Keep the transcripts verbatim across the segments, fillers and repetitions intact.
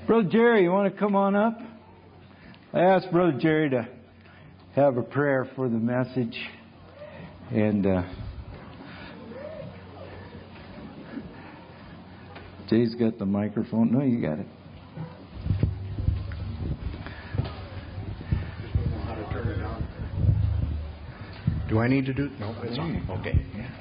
Brother Jerry, you want to come on up? I asked Brother Jerry to have a prayer for the message. And uh, Jay's got the microphone. No, you got it. How to turn it on? Do I need to do? No, it's on. Okay.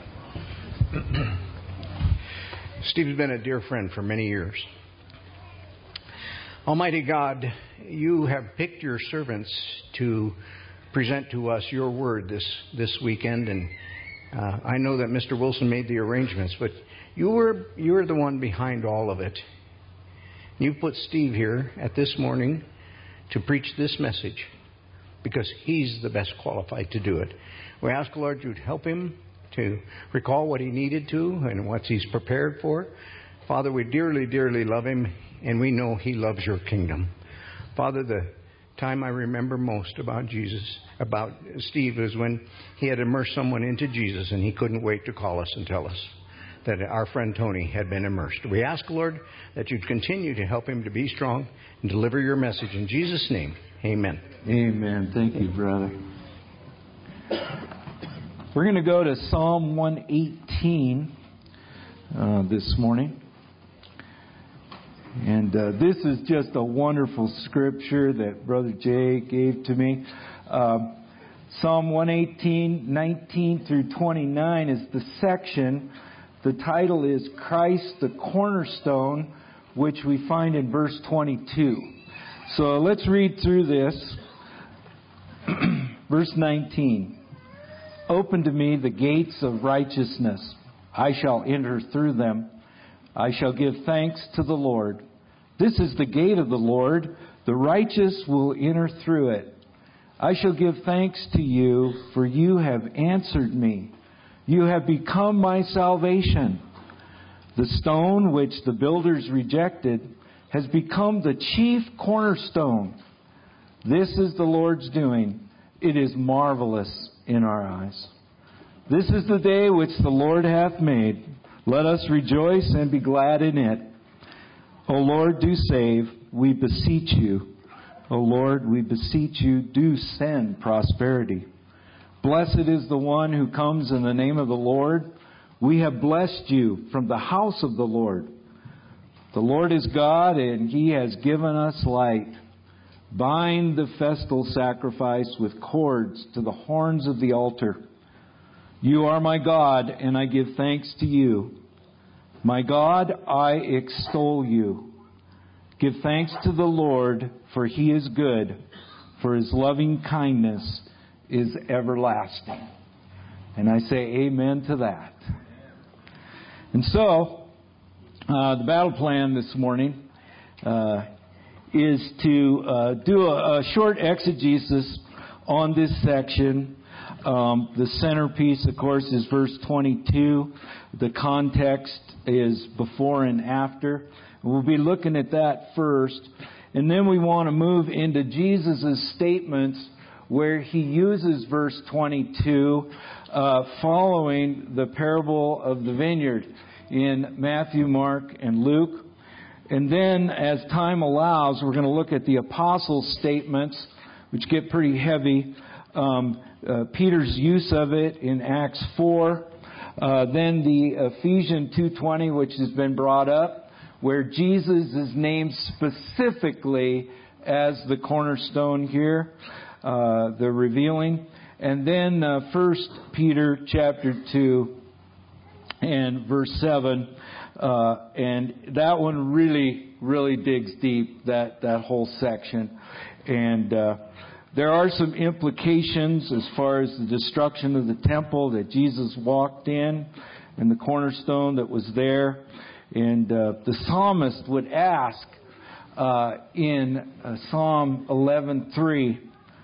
Steve's been a dear friend for many years. Almighty God, you have picked your servants to present to us your word this, this weekend. And uh, I know that Mister Wilson made the arrangements, but you were, you were the one behind all of it. You put Steve here at this morning to preach this message because he's the best qualified to do it. We ask, Lord, you'd help him to recall what he needed to and what he's prepared for. Father, we dearly, dearly love him, and we know he loves your kingdom. Father, the time I remember most about Jesus, about Steve, is when he had immersed someone into Jesus, and he couldn't wait to call us and tell us that our friend Tony had been immersed. We ask, Lord, that you'd continue to help him to be strong and deliver your message. In Jesus' name, amen. Amen. Thank you, brother. We're going to go to Psalm one eighteen uh, this morning. And uh, this is just a wonderful scripture that Brother Jay gave to me. Um, Psalm one eighteen, nineteen through twenty-nine is the section. The title is Christ the Cornerstone, which we find in verse twenty-two. So let's read through this. Verse nineteen. Open to me the gates of righteousness. I shall enter through them. I shall give thanks to the Lord. This is the gate of the Lord. The righteous will enter through it. I shall give thanks to you, for you have answered me. You have become my salvation. The stone which the builders rejected has become the chief cornerstone. This is the Lord's doing. It is marvelous in our eyes. This is the day which the Lord hath made. Let us rejoice and be glad in it. O Lord, do save, we beseech you. O Lord, we beseech you, do send prosperity. Blessed is the one who comes in the name of the Lord. We have blessed you from the house of the Lord. The Lord is God, and He has given us light. Bind the festal sacrifice with cords to the horns of the altar. You are my God, and I give thanks to you. My God, I extol you. Give thanks to the Lord, for He is good, for His loving kindness is everlasting. And I say amen to that. And so, uh, the battle plan this morning uh, is to uh, do a, a short exegesis on this section. Um, the centerpiece, of course, is verse twenty-two. The context is before and after. We'll be looking at that first. And then we want to move into Jesus' statements where He uses verse twenty-two uh, following the parable of the vineyard in Matthew, Mark, and Luke. And then, as time allows, we're going to look at the apostles' statements, which get pretty heavy. Um, uh, Peter's use of it in Acts four. Uh, then the Ephesians two twenty, which has been brought up, where Jesus is named specifically as the cornerstone here, uh, the revealing. And then uh, First Peter chapter two and verse seven. Uh, and that one really, really digs deep, that, that whole section. And uh, there are some implications as far as the destruction of the temple that Jesus walked in and the cornerstone that was there. And uh, the psalmist would ask uh, in uh, Psalm eleven three,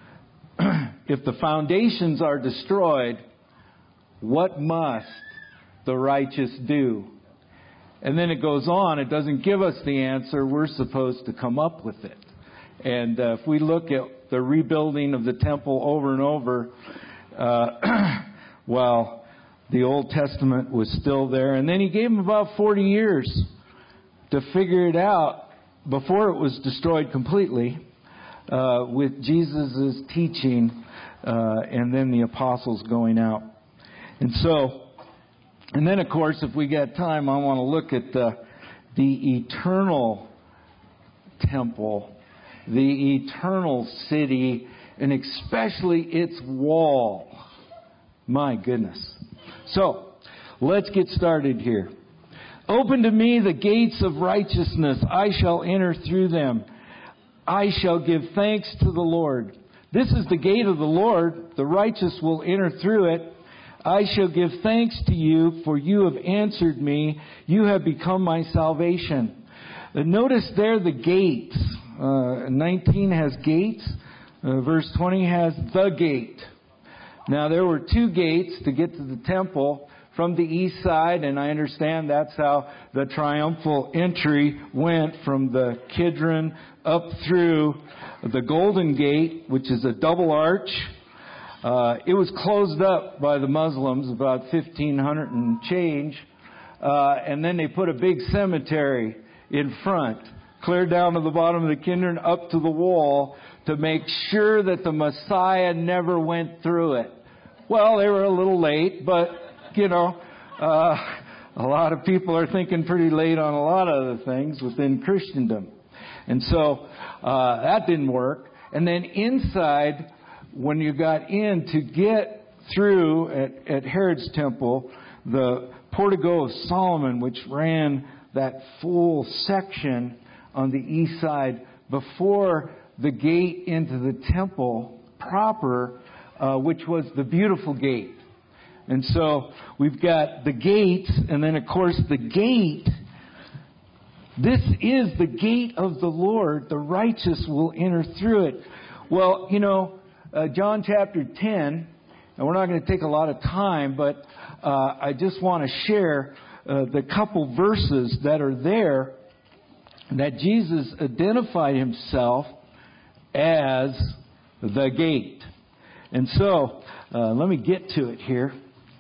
if the foundations are destroyed, what must the righteous do? And then it goes on. It doesn't give us the answer. We're supposed to come up with it. And uh, if we look at the rebuilding of the temple over and over, uh, well, the Old Testament was still there. And then He gave them about forty years to figure it out. before it was destroyed completely, uh, with Jesus' teaching, uh, and then the apostles going out. And so, and then of course, if we get time, I want to look at the, the eternal temple, the eternal city, and especially its wall. My goodness. So, let's get started here. Open to me the gates of righteousness. I shall enter through them. I shall give thanks to the Lord. This is the gate of the Lord. The righteous will enter through it. I shall give thanks to you, for you have answered me. You have become my salvation. Uh, notice there the gates. Uh, nineteen has gates. Uh, verse twenty has the gate. Now there were two gates to get to the temple from the east side, and I understand that's how the triumphal entry went from the Kidron up through the Golden Gate, which is a double arch. Uh, it was closed up by the Muslims about fifteen hundred and change, uh, and then they put a big cemetery in front, clear down to the bottom of the Kidron, up to the wall, to make sure that the Messiah never went through it. Well, they were a little late, but, you know, uh, a lot of people are thinking pretty late on a lot of other things within Christendom. And so uh, that didn't work. And then inside, when you got in to get through at, at Herod's temple, the Portico of Solomon, which ran that full section on the east side before the gate into the temple proper, uh, which was the beautiful gate. And so we've got the gates, and then of course the gate. This is the gate of the Lord. The righteous will enter through it. Well, you know, uh, John chapter ten, and we're not going to take a lot of time, but uh, I just want to share uh, the couple verses that are there that Jesus identified himself as the gate. And so, uh, let me get to it here.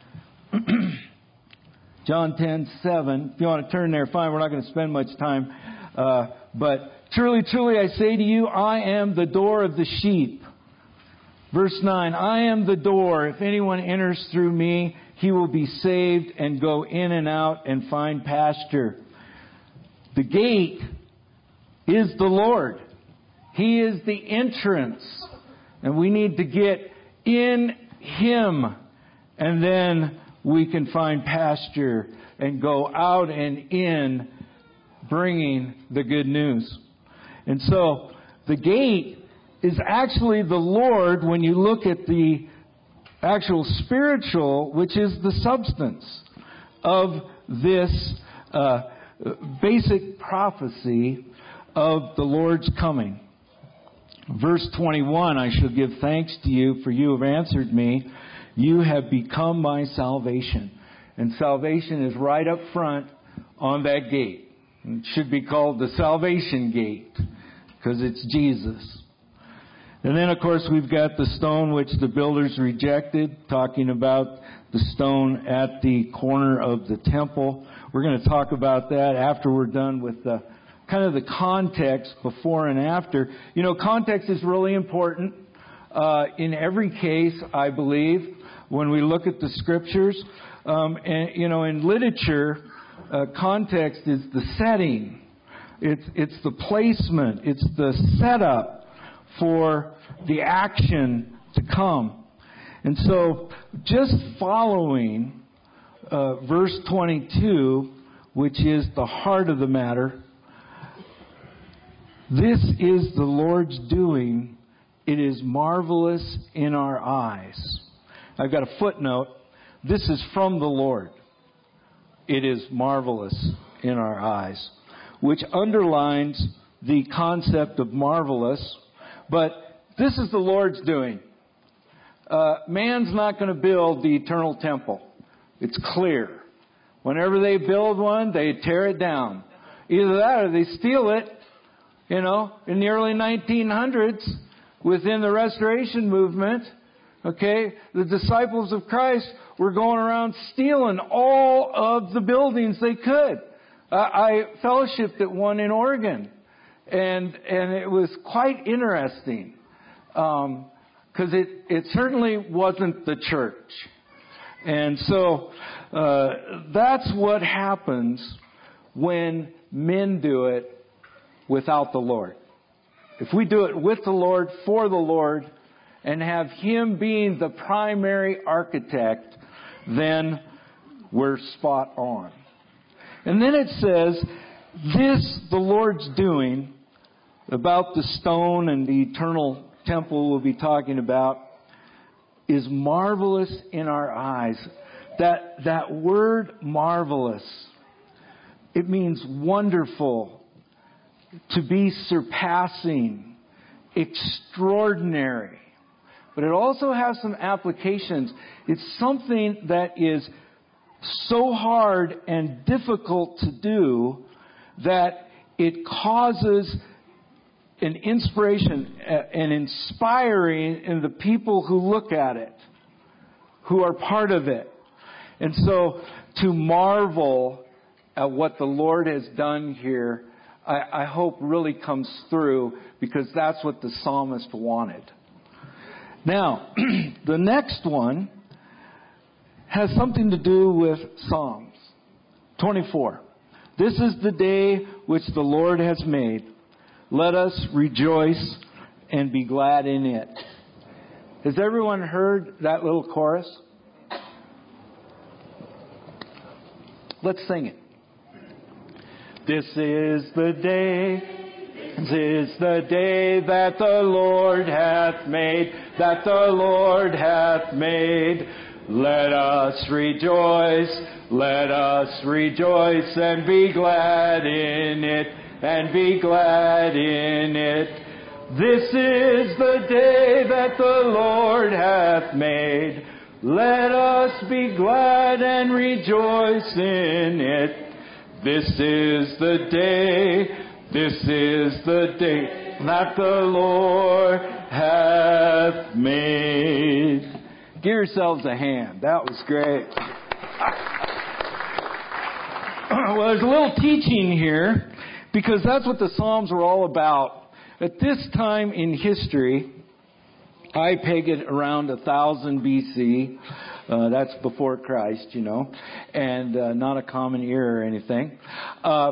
John ten seven. If you want to turn there, fine. We're not going to spend much time. Uh, but truly, truly, I say to you, I am the door of the sheep. Verse nine. I am the door. If anyone enters through me, he will be saved and go in and out and find pasture. The gate is the Lord. He is the entrance. And we need to get in Him. And then we can find pasture and go out and in bringing the good news. And so the gate is actually the Lord when you look at the actual spiritual, which is the substance of this uh, basic prophecy of the Lord's coming. Verse twenty-one, I shall give thanks to you, for you have answered me. You have become my salvation. And salvation is right up front on that gate. It should be called the salvation gate, because it's Jesus. And then, of course, we've got the stone which the builders rejected, talking about the stone at the corner of the temple. We're going to talk about that after we're done with the kind of the context before and after. You know, context is really important uh, in every case, I believe, when we look at the scriptures. Um, and, you know, in literature, uh, context is the setting. It's, it's the placement. It's the setup for the action to come. And so, just following uh, verse twenty-two, which is the heart of the matter, this is the Lord's doing. It is marvelous in our eyes. I've got a footnote. This is from the Lord. It is marvelous in our eyes, which underlines the concept of marvelous. But this is the Lord's doing. Uh, man's not going to build the eternal temple. It's clear. Whenever they build one, they tear it down. Either that or they steal it. You know, in the early nineteen hundreds, within the Restoration movement, okay, the disciples of Christ were going around stealing all of the buildings they could. Uh, I fellowshipped at one in Oregon. And and it was quite interesting, um, because it, it certainly wasn't the church. And so uh, that's what happens when men do it without the Lord. If we do it with the Lord, for the Lord, and have Him being the primary architect, then we're spot on. And then it says, this the Lord's doing, about the stone and the eternal temple we'll be talking about, is marvelous in our eyes. That, that word marvelous, it means wonderful, to be surpassing, extraordinary. But it also has some applications. It's something that is so hard and difficult to do that it causes an inspiration, an inspiring in the people who look at it, who are part of it. And so to marvel at what the Lord has done here, I, I hope really comes through, because that's what the psalmist wanted. Now, the next one has something to do with Psalms twenty-four. This is the day which the Lord has made. Let us rejoice and be glad in it. Has everyone heard that little chorus? Let's sing it. This is the day, this is the day that the Lord hath made, that the Lord hath made. Let us rejoice, let us rejoice and be glad in it, and be glad in it. This is the day that the Lord hath made. Let us be glad and rejoice in it. This is the day, this is the day that the Lord hath made. Give yourselves a hand. That was great. Well, there's a little teaching here, because that's what the Psalms are all about. At this time in history, I peg it around one thousand B C. Uh, that's before Christ, you know, and uh, not a common era or anything. Uh,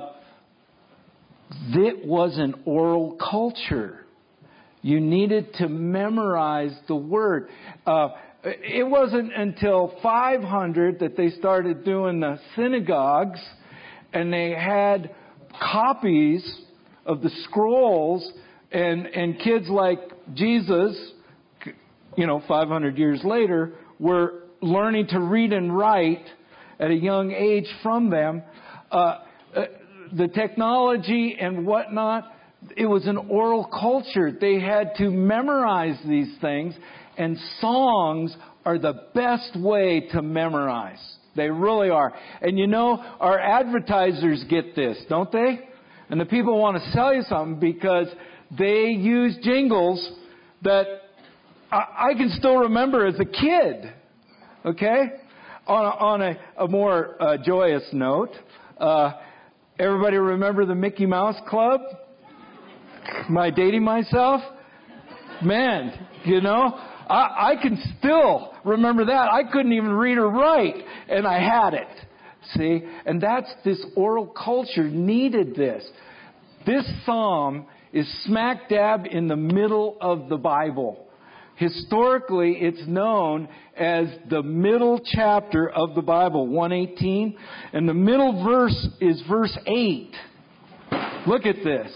it was an oral culture. You needed to memorize the word. Uh, it wasn't until five hundred that they started doing the synagogues, and they had copies of the scrolls, and, and kids like Jesus, you know, five hundred years later, were learning to read and write at a young age from them. Uh, the technology and whatnot, it was an oral culture. They had to memorize these things, and songs are the best way to memorize. They really are. And you know, our advertisers get this, don't they? And the people want to sell you something because they use jingles that I, I can still remember as a kid. Okay? On a, on a, a more uh, joyous note, uh, everybody remember the Mickey Mouse Club? Am I dating myself? Man, you know, I, I can still remember that. I couldn't even read or write, and I had it. See? And that's, this oral culture needed this. This psalm is smack dab in the middle of the Bible. Historically, it's known as the middle chapter of the Bible, one eighteen. And the middle verse is verse eight. Look at this.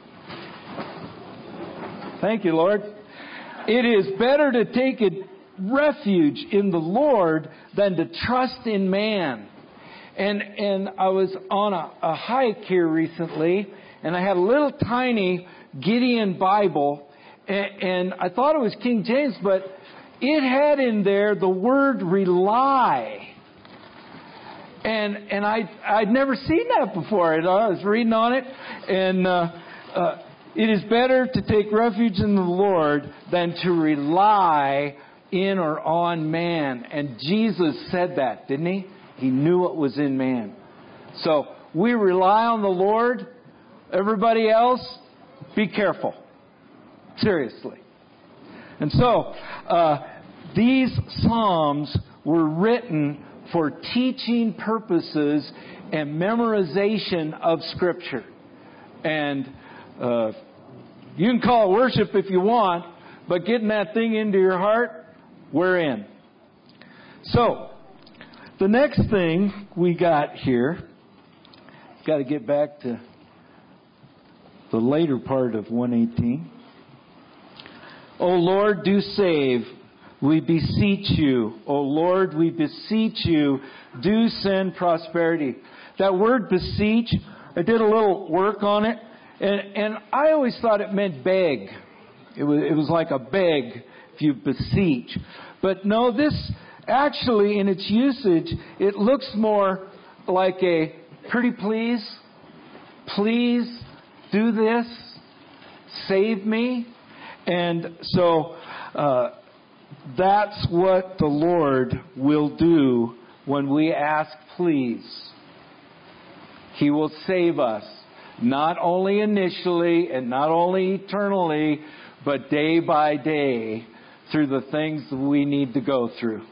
Thank you, Lord. It is better to take a refuge in the Lord than to trust in man. And and I was on a, a hike here recently, and I had a little tiny Gideon Bible, and, and I thought it was King James, but it had in there the word rely. And and I I'd never seen that before. I was reading on it, and uh, uh, it is better to take refuge in the Lord than to rely in or on man. And Jesus said that, didn't he? He knew what was in man. So we rely on the Lord. Everybody else, Be careful. Seriously. And so, uh, these Psalms were written for teaching purposes and memorization of Scripture. And uh, you can call it worship if you want, but getting that thing into your heart, we're in. So, the next thing we got here, got to get back to the later part of one eighteen. O Lord, do save. We beseech you. O Lord, we beseech you. Do send prosperity. That word beseech, I did a little work on it, and, and I always thought it meant beg. It was, it was like a beg if you beseech. But no, this actually in its usage, it looks more like a pretty please, please do this, save me. And so uh, that's what the Lord will do when we ask please. He will save us, not only initially and not only eternally, but day by day through the things that we need to go through.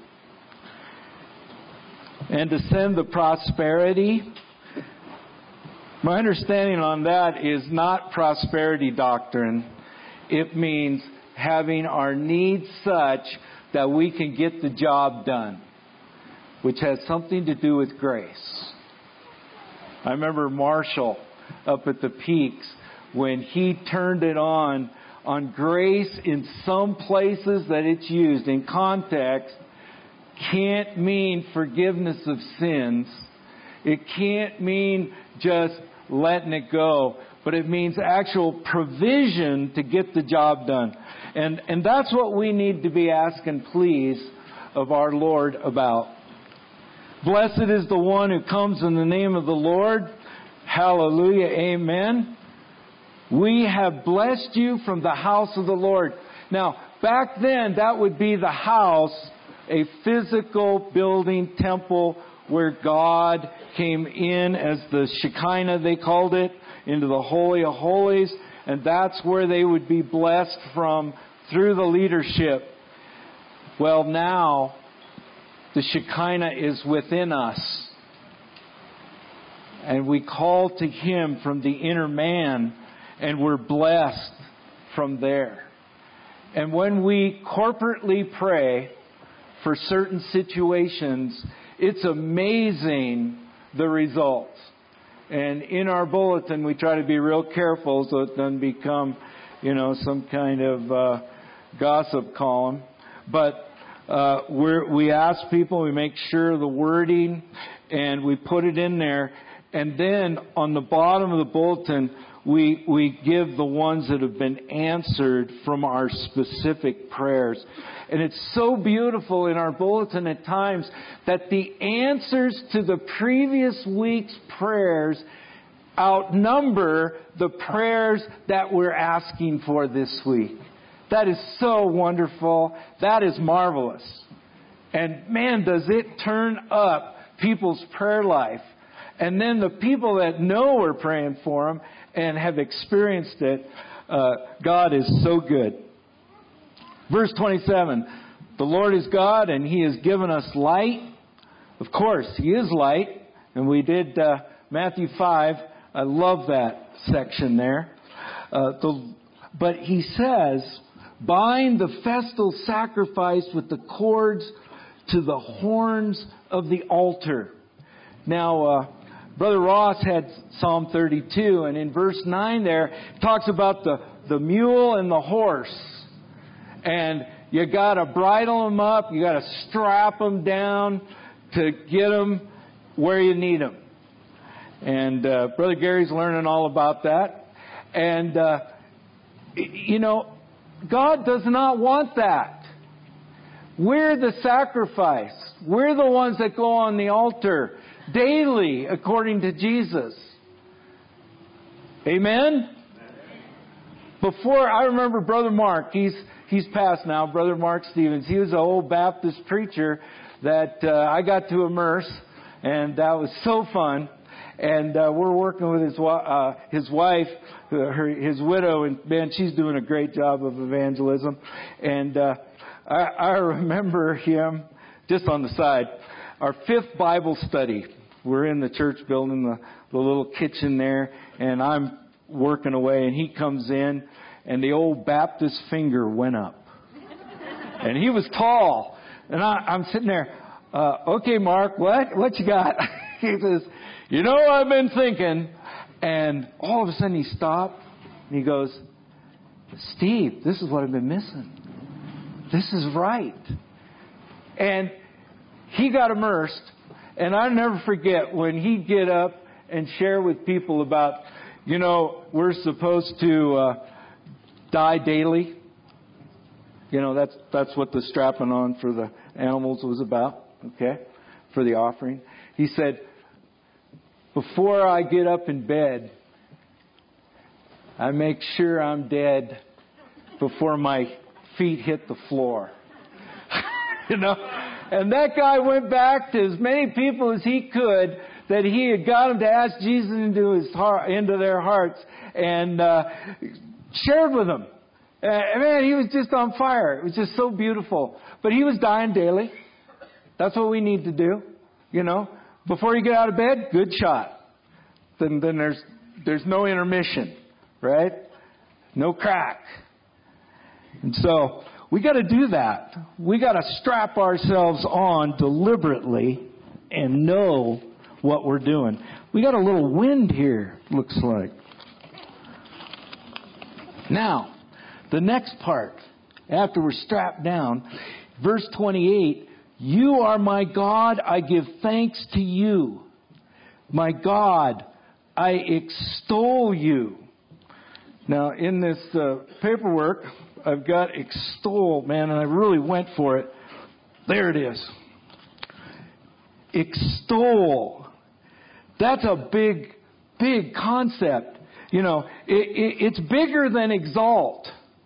And to send the prosperity, my understanding on that is not prosperity doctrine. It means having our needs such that we can get the job done, which has something to do with grace. I remember Marshall up at the Peaks when he turned it on, on grace in some places that it's used in context, can't mean forgiveness of sins. It can't mean just letting it go, but it means actual provision to get the job done. And and that's what we need to be asking please of our Lord about. Blessed is the one who comes in the name of the Lord. Hallelujah. Amen. We have blessed you from the house of the Lord. Now, back then, that would be the house, a physical building, temple, where God came in as the Shekinah, they called it, into the Holy of Holies. And that's where they would be blessed from through the leadership. Well, now, the Shekinah is within us. And we call to Him from the inner man, and we're blessed from there. And when we corporately pray for certain situations, it's amazing the results. And in our bulletin, we try to be real careful so it doesn't become, you know, some kind of uh, gossip column. But uh, we're, we ask people, we make sure the wording, and we put it in there. And then on the bottom of the bulletin, we we give the ones that have been answered from our specific prayers. And it's so beautiful in our bulletin at times that the answers to the previous week's prayers outnumber the prayers that we're asking for this week. That is so wonderful. That is marvelous. And man, does it turn up people's prayer life. And then the people that know we're praying for them and have experienced it, uh, God is so good. Verse twenty-seven, the Lord is God and He has given us light. Of course, He is light. And we did uh, Matthew five. I love that section there. Uh, the, but He says, bind the festal sacrifice with the cords to the horns of the altar. Now, uh, Brother Ross had Psalm thirty-two, and in verse nine there, it talks about the, the mule and the horse. And you got to bridle them up, you got to strap them down to get them where you need them. And uh, Brother Gary's learning all about that. And, uh, you know, God does not want that. We're the sacrifice. We're the ones that go on the altar daily, according to Jesus. Amen? Before, I remember Brother Mark, he's he's passed now, Brother Mark Stevens. He was an old Baptist preacher that uh, I got to immerse, and that was so fun. And uh, we're working with his uh, his wife, uh, her, his widow, and man, she's doing a great job of evangelism. And uh, I, I remember him, just on the side, our fifth Bible study. We're in the church building, the, the little kitchen there, and I'm working away, and he comes in, and the old Baptist finger went up. And he was tall. And I, I'm sitting there, uh, okay, Mark, what? What you got? He says, you know, I've been thinking. And all of a sudden he stopped, and he goes, Steve, this is what I've been missing. This is right. And he got immersed. And I'll never forget when he'd get up and share with people about, you know, we're supposed to uh, die daily. You know, that's that's what the strapping on for the animals was about, okay, for the offering. He said, before I get up in bed, I make sure I'm dead before my feet hit the floor. You know? And that guy went back to as many people as he could that he had got them to ask Jesus into his heart, into their hearts, and uh, shared with them. Uh, man, he was just on fire. It was just so beautiful. But he was dying daily. That's what we need to do. You know, before you get out of bed, good shot. Then, then there's there's no intermission, right? No crack. And so we got to do that. We got to strap ourselves on deliberately and know what we're doing. We got a little wind here, looks like. Now, the next part, after we're strapped down, verse twenty-eight, you are my God, I give thanks to you. My God, I extol you. Now, in this uh, paperwork, I've got extol, man, and I really went for it. There it is. Extol. That's a big, big concept. You know, it, it, it's bigger than exalt.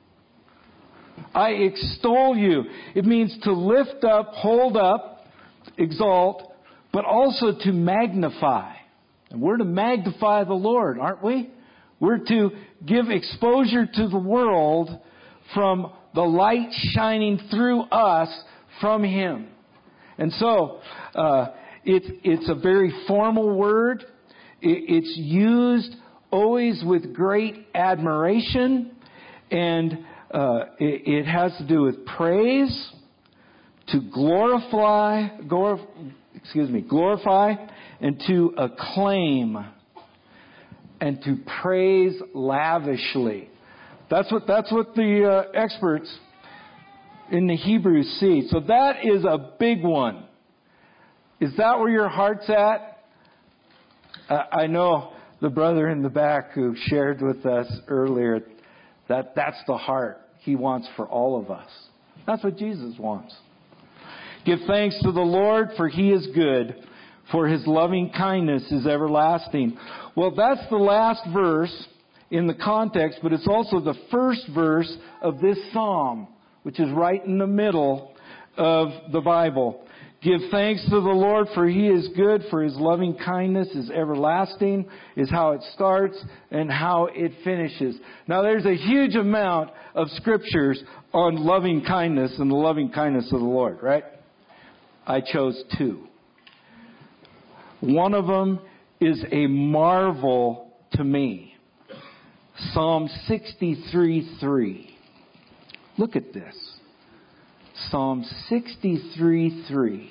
I extol you. It means to lift up, hold up, exalt, but also to magnify. And we're to magnify the Lord, aren't we? We're to give exposure to the world from the light shining through us from Him. And so, uh, it's, it's a very formal word. It, it's used always with great admiration, and uh, it, it has to do with praise, to glorify, glorify, excuse me, glorify, and to acclaim, and to praise lavishly. That's what that's what the uh, experts in the Hebrew see. So that is a big one. Is that where your heart's at? Uh, I know the brother in the back who shared with us earlier that that's the heart He wants for all of us. That's what Jesus wants. Give thanks to the Lord, for He is good, for His loving kindness is everlasting. Well, that's the last verse in the context, but it's also the first verse of this psalm, which is right in the middle of the Bible. Give thanks to the Lord, for He is good, for His loving kindness is everlasting, is how it starts and how it finishes. Now, there's a huge amount of scriptures on loving kindness and the loving kindness of the Lord, right? I chose two. One of them is a marvel to me. Psalm sixty-three three. Look at this. Psalm sixty-three three.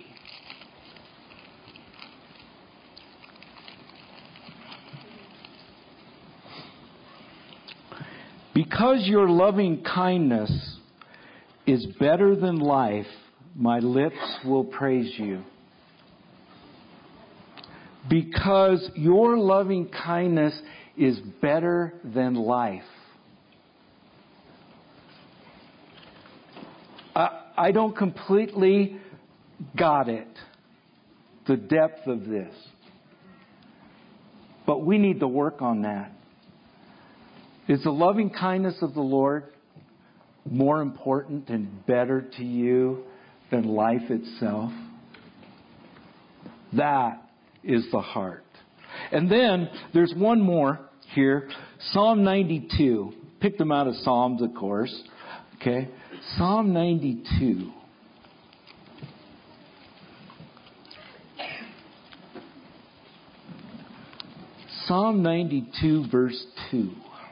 Because your loving kindness is better than life, my lips will praise you. Because your loving kindness is better than life. I, I don't completely got it, the depth of this. But we need to work on that. Is the loving kindness of the Lord more important and better to you than life itself? That is the heart. And then there's one more here. Psalm ninety-two. Picked them out of Psalms, of course. Okay. Psalm ninety-two. Psalm ninety-two, verse two.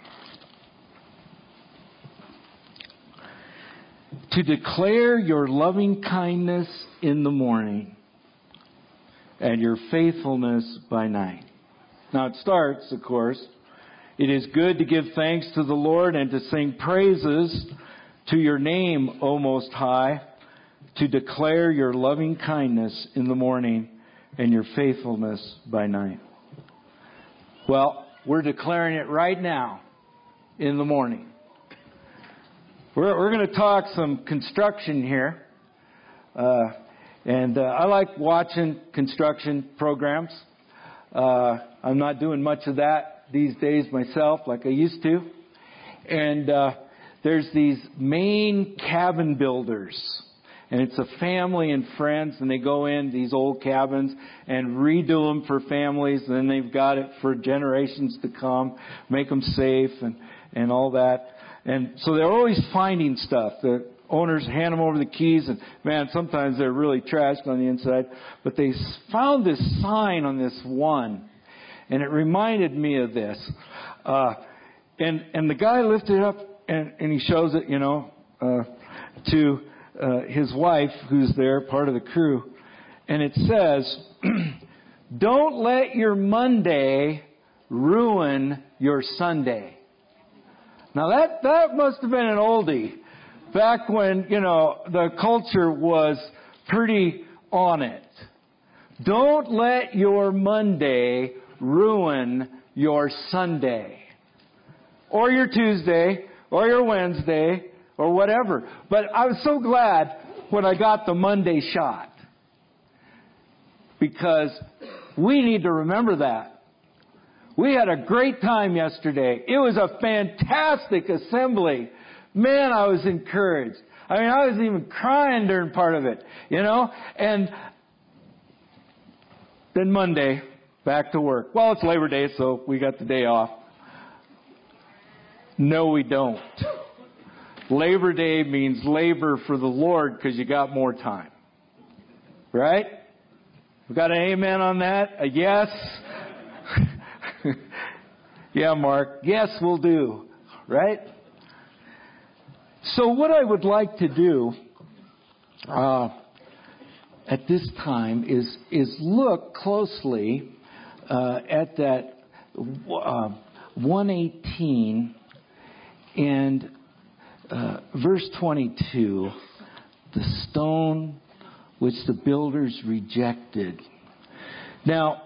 To declare your loving kindness in the morning and your faithfulness by night. Now it starts, of course, it is good to give thanks to the Lord and to sing praises to your name, O Most High, to declare your loving kindness in the morning and your faithfulness by night. Well, we're declaring it right now in the morning. We're, we're going to talk some construction here. Uh, and uh, I like watching construction programs. Uh, I'm not doing much of that these days myself like I used to. And uh, there's these Maine cabin builders. And it's a family and friends, and they go in these old cabins and redo them for families, and then they've got it for generations to come, make them safe and, and all that. And so they're always finding stuff. The owners hand them over the keys, and man, sometimes they're really trashed on the inside. But they found this sign on this one, and it reminded me of this. Uh, and, and the guy lifted it up, and, and he shows it, you know, uh, to Uh, his wife, who's there, part of the crew, and it says, don't let your Monday ruin your Sunday. Now that, that must have been an oldie back when, you know, the culture was pretty on it. Don't let your Monday ruin your Sunday. Or your Tuesday, or your Wednesday, or whatever. But I was so glad when I got the Monday shot. Because we need to remember that. We had a great time yesterday. It was a fantastic assembly. Man, I was encouraged. I mean, I was even crying during part of it, you know? And then Monday, back to work. Well, it's Labor Day, so we got the day off. No, we don't. Labor Day means labor for the Lord because you got more time. Right? We got an amen on that? A yes? Yeah, Mark. Yes, we'll do. Right? So what I would like to do uh, at this time is, is look closely uh, at that uh, one eighteen and Uh, verse twenty-two, the stone which the builders rejected. Now,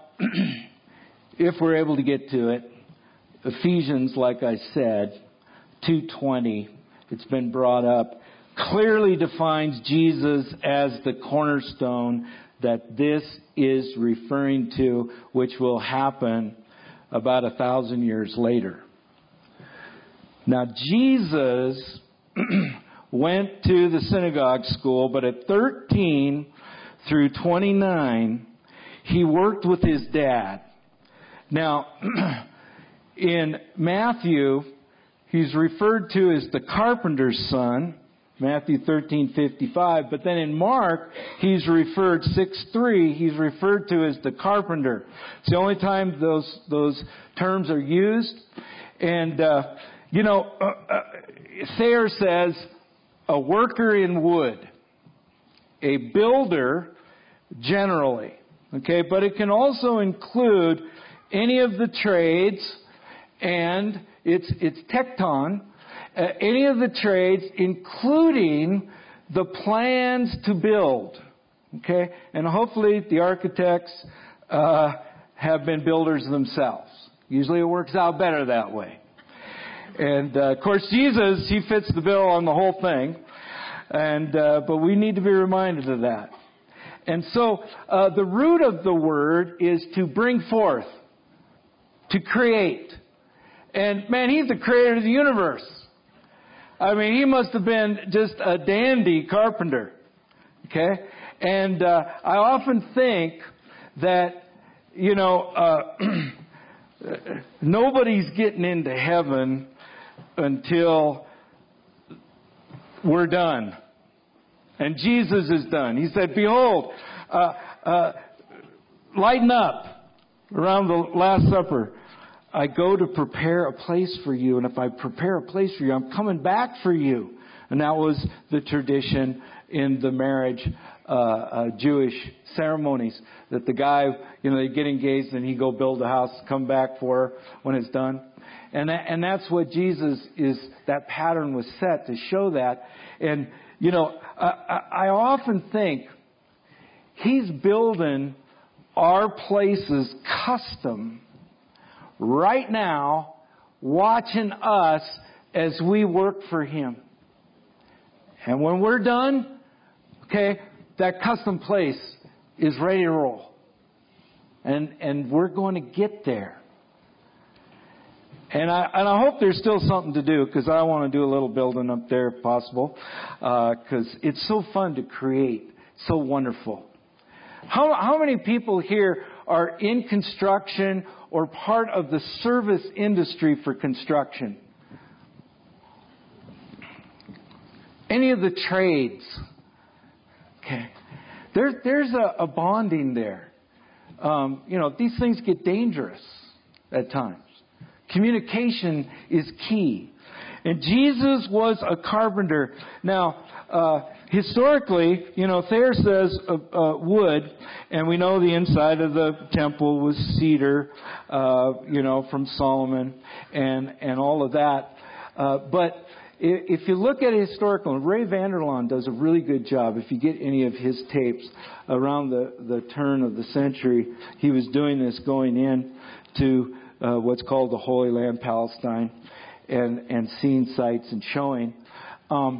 if we're able to get to it, Ephesians, like I said, two twenty, it's been brought up, clearly defines Jesus as the cornerstone that this is referring to, which will happen about a thousand years later. Now, Jesus went to the synagogue school, but at thirteen through twenty-nine, he worked with his dad. Now, in Matthew, he's referred to as the carpenter's son, Matthew thirteen fifty-five, but then in Mark, he's referred, six three, he's referred to as the carpenter. It's the only time those, those terms are used. And, uh, you know, uh, uh, Thayer says, a worker in wood, a builder generally, okay, but it can also include any of the trades, and it's it's tekton, uh, any of the trades, including the plans to build, okay, and hopefully the architects uh, have been builders themselves. Usually it works out better that way. And, uh, of course, Jesus, he fits the bill on the whole thing. And, uh, but we need to be reminded of that. And so, uh, the root of the word is to bring forth, to create. And, man, he's the creator of the universe. I mean, he must have been just a dandy carpenter. Okay? And, uh, I often think that, you know, uh, nobody's getting into heaven until we're done. And Jesus is done. He said, behold, uh, uh, lighten up around the Last Supper. I go to prepare a place for you. And if I prepare a place for you, I'm coming back for you. And that was the tradition in the marriage uh, uh, Jewish ceremonies. That the guy, you know, they get engaged and he go build a house, come back for her when it's done. And that, and that's what Jesus is, that pattern was set to show that. And, you know, I, I often think He's building our places custom right now, watching us as we work for Him. And when we're done, okay, that custom place is ready to roll. And and we're going to get there. And I and I hope there's still something to do, because I want to do a little building up there if possible, because uh, it's so fun to create, so wonderful. How how many people here are in construction or part of the service industry for construction? Any of the trades? Okay, there there's a, a bonding there. Um, you know, these things get dangerous at times. Communication is key. And Jesus was a carpenter. Now, uh, historically, you know, Thayer says uh, uh, wood, and we know the inside of the temple was cedar, uh, you know, from Solomon and, and all of that. Uh, but if you look at it historical, Ray Vander Laan does a really good job. If you get any of his tapes around the, the turn of the century, he was doing this going in to uh, what's called the Holy Land, Palestine, and, and seeing sites and showing. Um,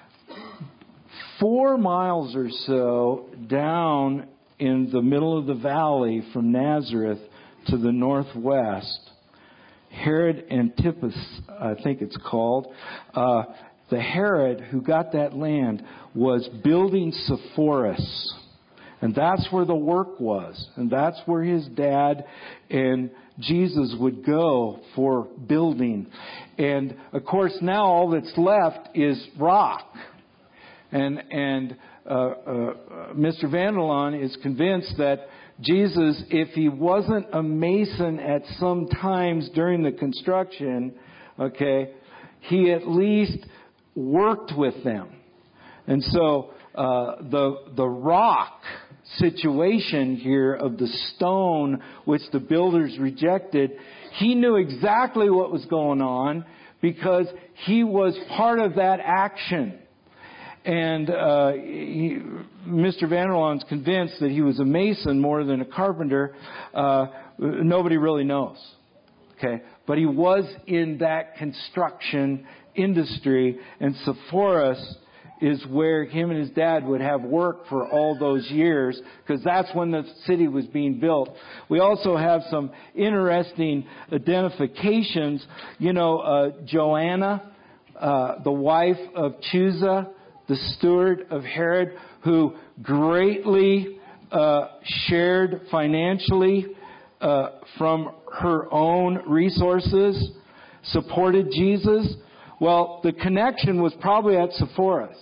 four miles or so down in the middle of the valley from Nazareth to the northwest, Herod Antipas, I think it's called, uh, the Herod who got that land was building Sepphoris. And that's where the work was. And that's where his dad and Jesus would go for building. And, of course, now all that's left is rock. And, and uh, uh, Mister Vander Laan is convinced that Jesus, if he wasn't a mason at some times during the construction, okay, he at least worked with them. And so uh, the the rock situation here of the stone which the builders rejected, he knew exactly what was going on because he was part of that action. And uh, he, Mister Vander Laan's convinced that he was a mason more than a carpenter. Uh, nobody really knows. Okay, but he was in that construction industry, and Sepphoris is where him and his dad would have work for all those years, because that's when the city was being built. We also have some interesting identifications. You know, uh, Joanna, uh, the wife of Chusa, the steward of Herod, who greatly uh, shared financially uh, from her own resources, supported Jesus. Well, the connection was probably at Sepphoris.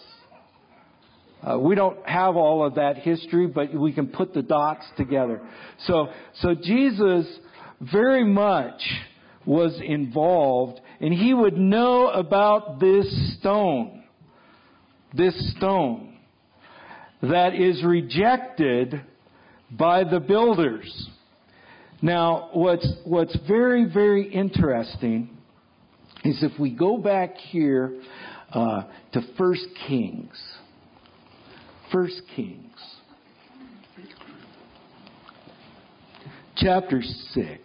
Uh, we don't have all of that history, but we can put the dots together. So, so Jesus very much was involved, and he would know about this stone. This stone that is rejected by the builders. Now, what's what's very, very interesting is if we go back here uh, to First Kings. First Kings. Chapter six.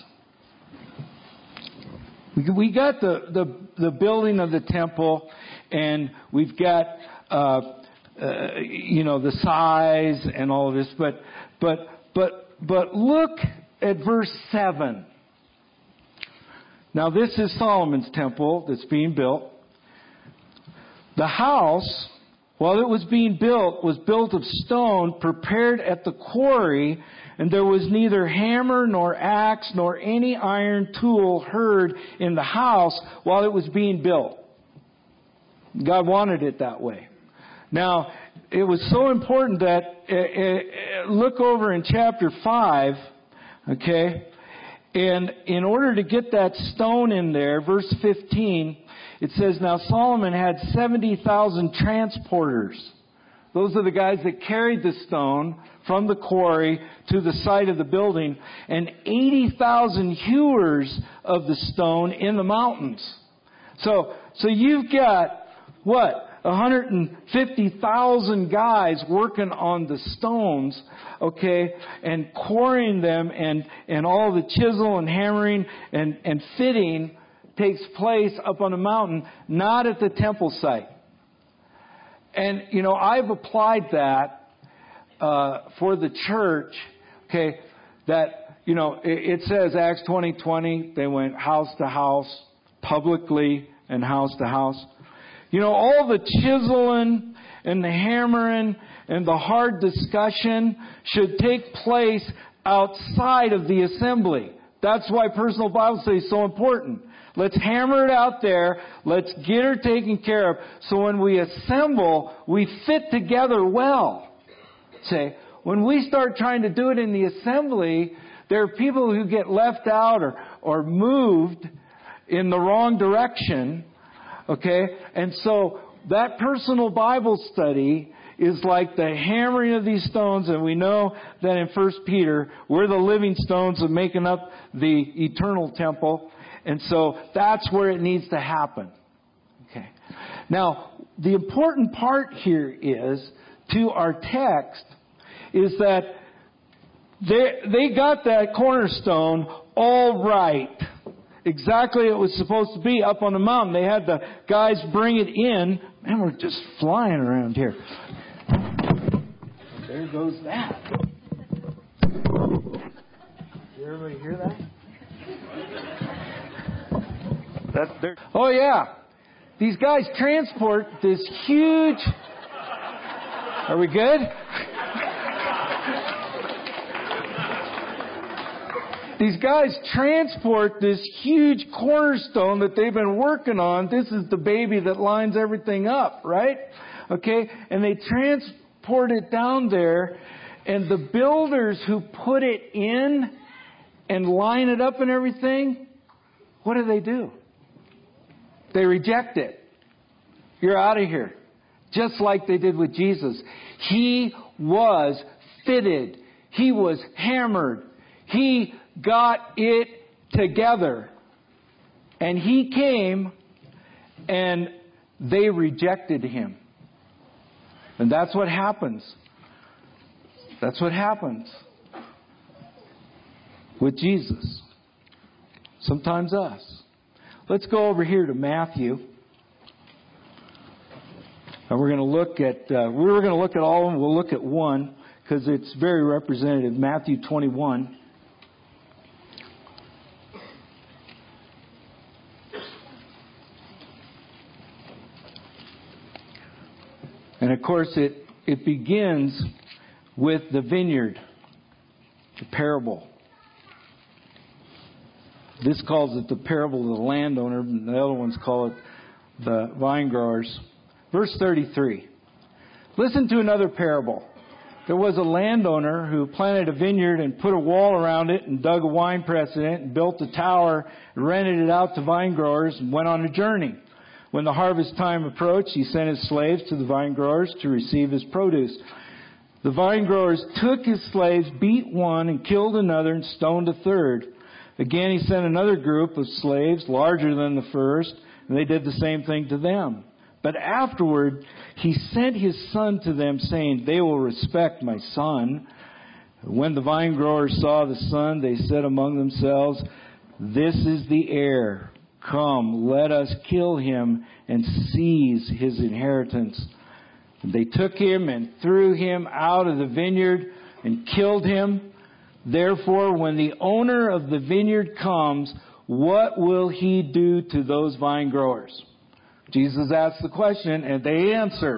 We, we got the, the, the building of the temple, and we've got, uh, uh, you know, the size and all of this. But, but, but, but look at verse seven. Now, this is Solomon's temple that's being built. The house while it was being built, was built of stone prepared at the quarry, and there was neither hammer nor axe nor any iron tool heard in the house while it was being built. God wanted it that way. Now, it was so important that, uh, uh, look over in chapter five, okay, and in order to get that stone in there, verse fifteen, it says, now Solomon had seventy thousand transporters. Those are the guys that carried the stone from the quarry to the site of the building, and eighty thousand hewers of the stone in the mountains. So, so you've got, what, one hundred fifty thousand guys working on the stones, okay, and quarrying them, and, and all the chisel and hammering and, and fitting takes place up on the mountain, not at the temple site. And, you know, I've applied that uh, for the church, okay, that, you know, it, it says Acts twenty twenty, they went house to house, publicly and house to house. You know, all the chiseling and the hammering and the hard discussion should take place outside of the assembly. That's why personal Bible study is so important. Let's hammer it out there. Let's get her taken care of. So when we assemble, we fit together well. Say, when we start trying to do it in the assembly, there are people who get left out or, or moved in the wrong direction. Okay? And so that personal Bible study is like the hammering of these stones, and we know that in First Peter, we're the living stones of making up the eternal temple. And so that's where it needs to happen. Okay. Now, the important part here is, to our text, is that they, they got that cornerstone all right. Exactly it was supposed to be up on the mountain. They had the guys bring it in. Man, we're just flying around here. There goes that. Did everybody hear that? That's there. Oh yeah. These guys transport this huge... Are we good? These guys transport this huge cornerstone that they've been working on. This is the baby that lines everything up, right? Okay? And they transport it down there, and the builders who put it in and line it up and everything, what do they do? They reject it. You're out of here. Just like they did with Jesus. He was fitted. He was hammered. He got it together. And he came, and they rejected him. And that's what happens. That's what happens with Jesus. Sometimes us. Let's go over here to Matthew. And we're going to look at, uh, we were going to look at all of them. We'll look at one because it's very representative. Matthew twenty-one. And of course, it, it begins with the vineyard, the parable. This calls it the parable of the landowner, and the other ones call it the vine growers. Verse thirty-three. Listen to another parable. There was a landowner who planted a vineyard and put a wall around it and dug a wine press in it and built a tower and rented it out to vine growers and went on a journey. When the harvest time approached, he sent his slaves to the vine growers to receive his produce. The vine growers took his slaves, beat one, and killed another, and stoned a third. Again, he sent another group of slaves, larger than the first, and they did the same thing to them. But afterward, he sent his son to them, saying, "They will respect my son." When the vine growers saw the son, they said among themselves, "This is the heir. Come, let us kill him and seize his inheritance." And they took him and threw him out of the vineyard and killed him. Therefore, when the owner of the vineyard comes, what will he do to those vine growers? Jesus asked the question, and they answer.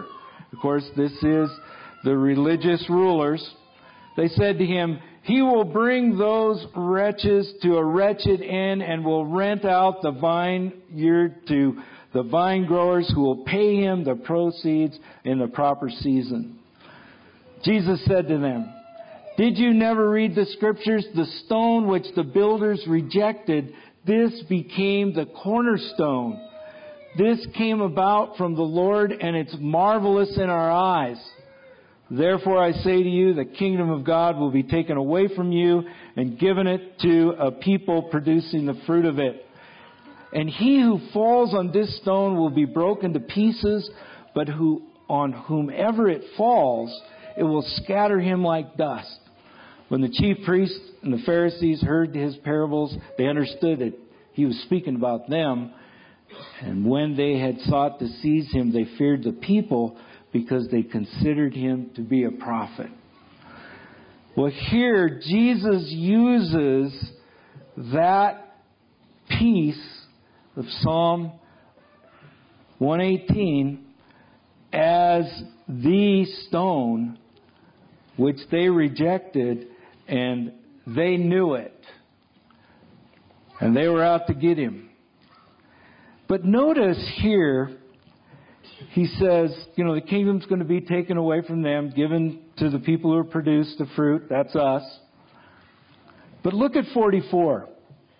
Of course, this is the religious rulers. They said to him, "He will bring those wretches to a wretched end and will rent out the vineyard to the vine growers who will pay him the proceeds in the proper season." Jesus said to them, "Did you never read the Scriptures? The stone which the builders rejected, this became the cornerstone. This came about from the Lord, and it's marvelous in our eyes. Therefore I say to you, the kingdom of God will be taken away from you and given it to a people producing the fruit of it. And he who falls on this stone will be broken to pieces, but who on whomever it falls, it will scatter him like dust." When the chief priests and the Pharisees heard his parables, they understood that he was speaking about them. And when they had sought to seize him, they feared the people because they considered him to be a prophet. Well, here Jesus uses that piece of Psalm one eighteen as the stone which they rejected, and they knew it. And they were out to get him. But notice here, he says, you know, the kingdom's going to be taken away from them, given to the people who produce the fruit. That's us. But look at forty-four.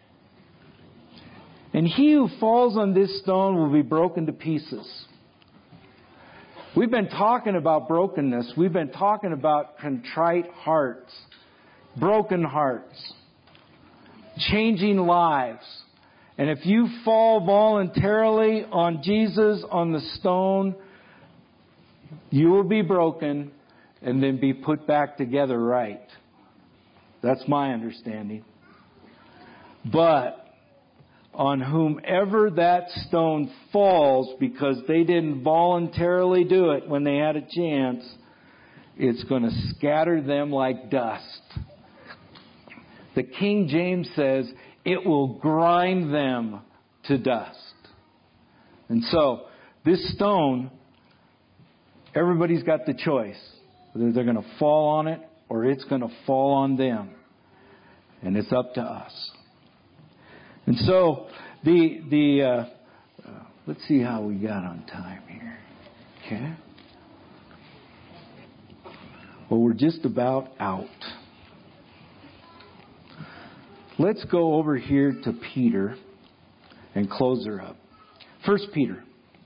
"And he who falls on this stone will be broken to pieces." We've been talking about brokenness. We've been talking about contrite hearts, broken hearts, changing lives. And if you fall voluntarily on Jesus, on the stone, you will be broken and then be put back together right. That's my understanding. But on whomever that stone falls, because they didn't voluntarily do it when they had a chance, it's going to scatter them like dust. The King James says, it will grind them to dust. And so, this stone, everybody's got the choice. Whether they're going to fall on it or it's going to fall on them. And it's up to us. And so, the, the uh, uh, let's see how we got on time here. Okay. Well, we're just about out. Let's go over here to Peter and close her up. First Peter.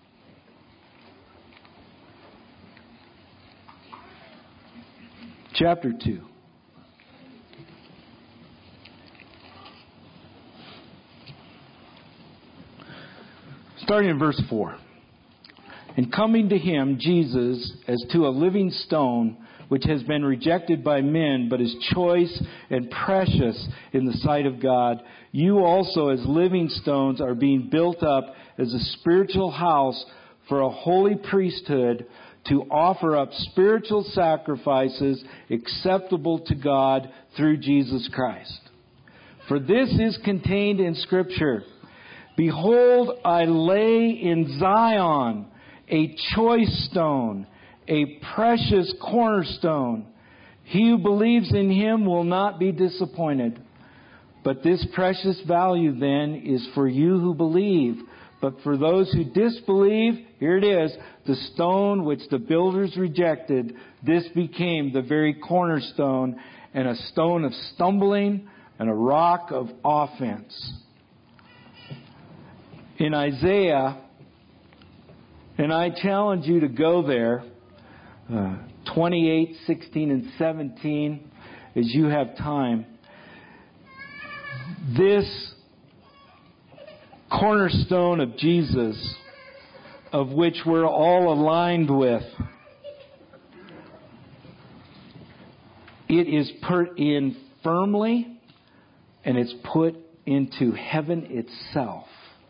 Chapter two. Starting in verse four. "And coming to him, Jesus, as to a living stone, which has been rejected by men, but is choice and precious in the sight of God, you also as living stones are being built up as a spiritual house for a holy priesthood, to offer up spiritual sacrifices acceptable to God through Jesus Christ. For this is contained in Scripture, Behold, I lay in Zion a choice stone, a precious cornerstone. He who believes in him will not be disappointed. But this precious value then is for you who believe. But for those who disbelieve, here it is, the stone which the builders rejected, this became the very cornerstone, and a stone of stumbling and a rock of offense. In Isaiah, and I challenge you to go there, uh, twenty-eight, sixteen, and seventeen, as you have time. This cornerstone of Jesus, of which we're all aligned with, it is put in firmly, and it's put into heaven itself.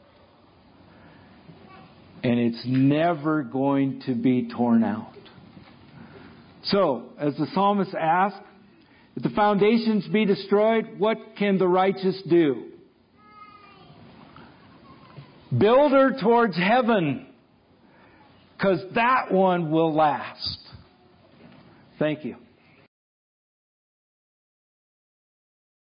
And it's never going to be torn out. So, as the psalmist asked, if the foundations be destroyed, what can the righteous do? Build her towards heaven. because that one will last. Thank you.